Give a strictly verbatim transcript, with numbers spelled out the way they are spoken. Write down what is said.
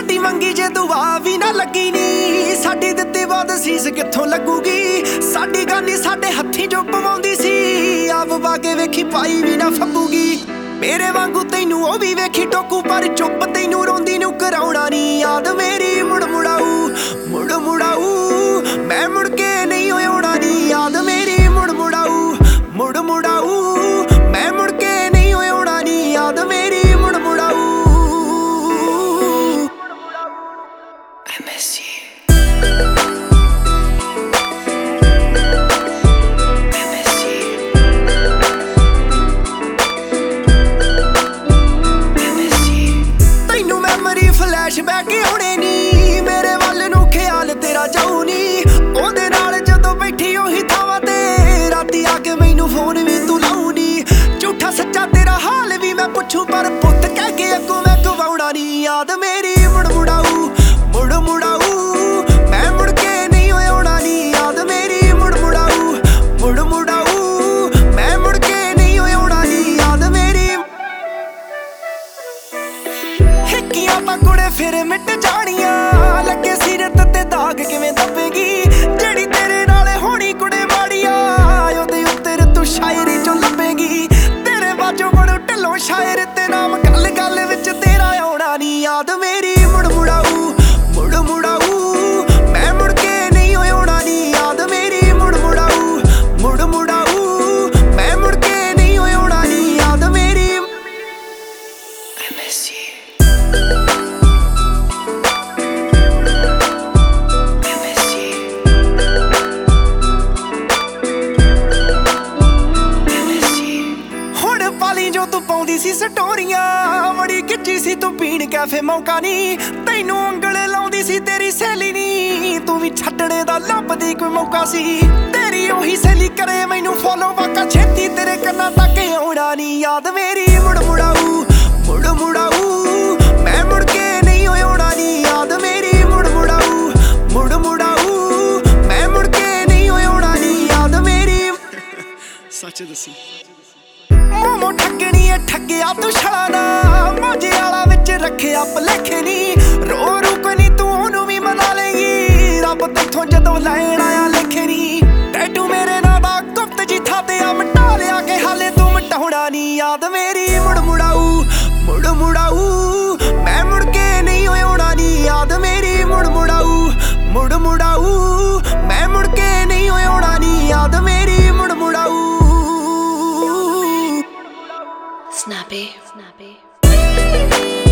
साडी मंगी जे दुआ भी ना लगी नी, साडी दित्ती बाद सीस कित्थों लगूगी। साडी गानी साडे हत्थी जो पवाउंदी सी, आप बागे वेखी पाई भी ना फब्बूगी। मेरे वांगू तैनू ओ भी वेखी टोकू, पर चुप तैनू रोंदी नू कराउणा नी याद मेरी। मुड़ मुड़ाऊ मुड़ मुड़ाऊ मैं मुड़ के नहीं आउणा नी याद मेरी। मुड़ मुड़ाऊ मुड़ मुड़ाऊ मैं मुड़ के नहीं आउणा नी याद मेरी। मुड़ मुड़ाऊ I miss you। फ्लैशबैक आउणे नी मेरे वल नू, ख्याल तेरा जाऊ नी ओहदे नाल जदों बैठी ओही थावां ते, राती आके मैनू फोन भी तू लाऊ नी। झूठा सच्चा तेरा हाल भी मैं पुछूं, पर पुत्त कह के अगों मैं गवाउणा नी याद मेरी। मुड़ मुड़ाऊ मुड़ मुड़ाऊ मैं मुड़ के नहीं आउणा नी याद मेरी। मुड़ मुड़ाऊ मुड़ मुड़ाऊ मैं मुड़ के नहीं आउणा नी याद मेरी। हिक्कियां तां कुड़े फिर मिट जानियां, लगे सीरत ते दाग किवें दबेगी। जेड़ी तेरे नाल होनी कुड़े माड़िया, ओहदे उत्ते तू शायरी चों लभेगी। तेरे बाजों बनू ढिल्लों शायर ते नाम, गल गल विच तेरा आउणा नी याद मेरी। मुड़ मुड़ाऊ मुड़ मुड़ाऊ मैं मुड़ के नहीं आउणा नी याद मेरी। मुड़ मुड़ाऊ मुड़ मुड़ाऊ मैं मुड़ के नहीं आउणा नी याद मेरी। I miss you। जो तू पाउंदी सी स्टोरियां बड़ी खिच्ची सी तू पीण कैफे मौका नी, तैनू अंगल लाउंदी सी तेरी सहेली नी, तू भी छड्डणे दा लभदी कोई मौका सी। तेरी ओही सहेली करे मैनू फॉलो, वाका छेती तेरे कन्नां तक आउणा नी याद मेरी। मुड़ मुड़ाऊ मुड़ मुड़ाऊ मैं मुड़ के नहीं आउणा नी याद मेरी। मुड़ मुड़ाऊ मुड़ मुड़ाऊ मैं मुड़ के नहीं आउणा नी याद मेरी। सच दसी मोमो ठगनी है ठगिया तू छड़ाना, मौजे आला विच रखिया भुलेखे नी। रो रू कोई नी तू ओनू भी मना लेगी, रब तेथों जदों लैण आया लेखे नी। टैटू मेरे नां दा गुप्त जी था ते आ मिटा लिया के हाले तू मिटाउणा नी याद मेरी। मुड़ मुड़ाऊ मुड़ मुड़ाऊ मैं मुड़ के नहीं आउणा नी याद मेरी। मुड़ मुड़ाऊ मुड़ मुड़ाऊ मैं मुड़ के नहीं आउणा नी याद मेरी। मुड़ मुड़ाऊ Snappy, snappy.